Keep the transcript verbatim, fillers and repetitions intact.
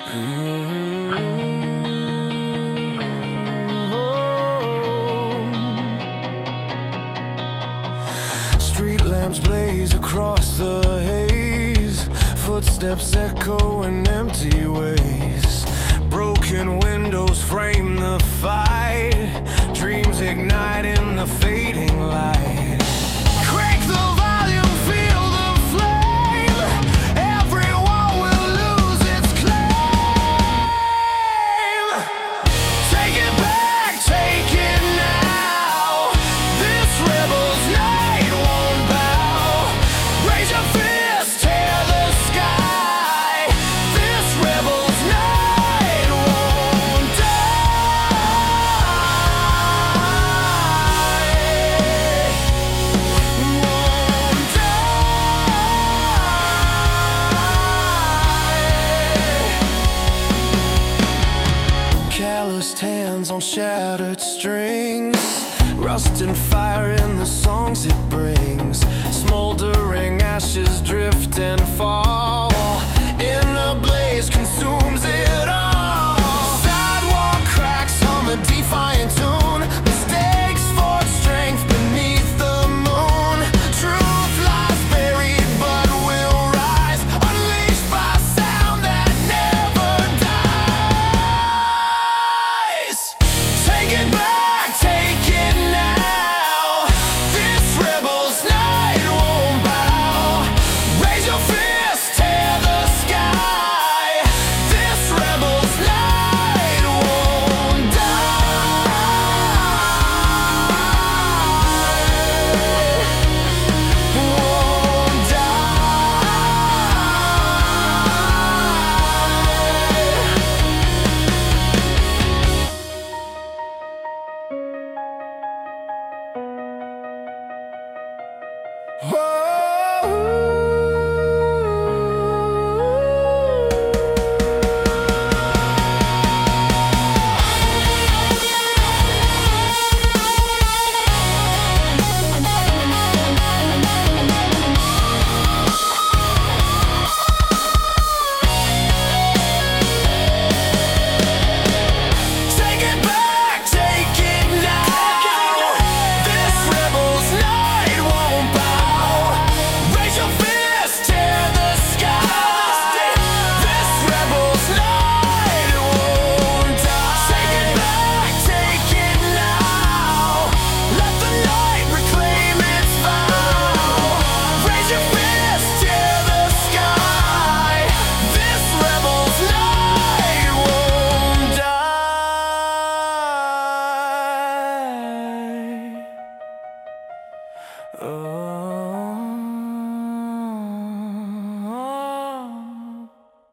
Street lamps blaze across the haze, footsteps echo in empty ways. Broken windows frame the fight, dreams ignite in the fading light. Crank the volume, feel the flame, every wall will lose its claim. Take it back, take it now, this rebel's night won't bow. Raise your fist, tear the sky, this rebel's night won't die. Won't die. Calloused hands on shattered strings, rust and fire in the songs it brings. Smoldering ashes drift and fall, in a blaze consumes it all. Sidewalk cracks on the defiant tune, mistakes forge strength beneath the moon. Truth lies buried but will rise, unleashed by sound that never dies. Take it back, take it now, this rebel's night won't bow. Raise your fist, tear the sky, this rebel's night won't die. Won't die. Whoa. Take it back, take it now, this rebel's night won't bow. Raise your fist, tear the sky, this rebel's night won't die. Take it back, take it now, let the night reclaim its vow. Raise your fist, tear the sky, this rebel's night won't die. Oh.